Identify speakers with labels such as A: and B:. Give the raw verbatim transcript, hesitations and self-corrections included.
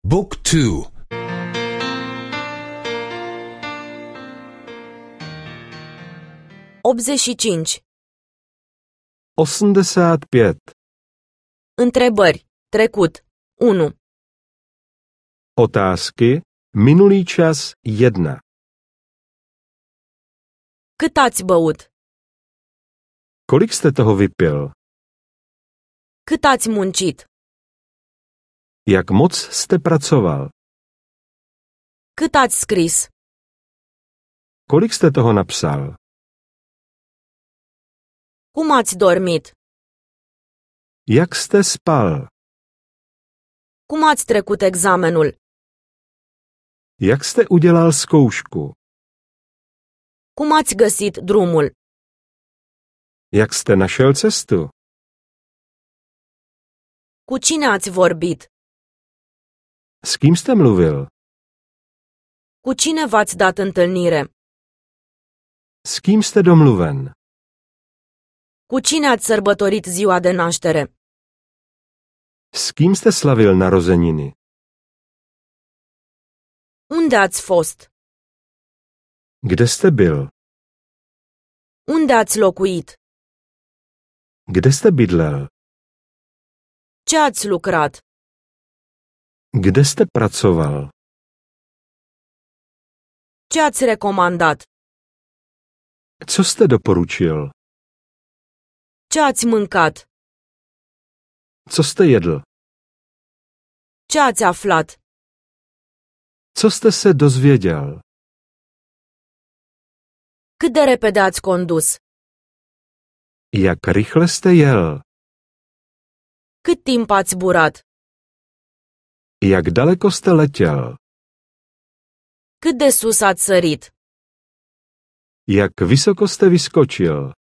A: Book two.
B: optzeci și cinci.
C: osmdesát pět.
B: Întrebări. Trecut. unu.
C: Otázky. Minulý čas jedna.
B: Cât ați băut?
C: Kolik jste toho vypil?
B: Cât ați muncit?
C: Jak moc jste pracoval?
B: Cât ați scris?
C: Kolik jste toho napsal?
B: Cum ați dormit?
C: Jak jste spal?
B: Cum ați trecut examenul?
C: Jak jste udělal zkoušku?
B: Cum ați găsit drumul?
C: Jak jste našel cestu?
B: Cu cine ați vorbit?
C: S kým jste mluvil?
B: Cu cine v-ați dat întâlnire?
C: S kým jste domluven?
B: Cu cine ați sărbătorit ziua de naștere?
C: S kým jste slavil narozeniny?
B: Unde ați fost?
C: Kde jste byl?
B: Unde ați locuit?
C: Kde jste bydlel?
B: Ce ați lucrat?
C: Kde jste pracoval?
B: Ce ați recomandat?
C: Co jste doporučil?
B: Ce ați mâncat?
C: Co jste jedl?
B: Ce ați aflat?
C: Co jste se dozvěděl?
B: Cât de repede ați condus?
C: Jak rychle jste jel?
B: Cât timp ați zburat?
C: Jak daleko jste letěl?
B: Cât de sus ați sărit?
C: Jak vysoko jste vyskočil?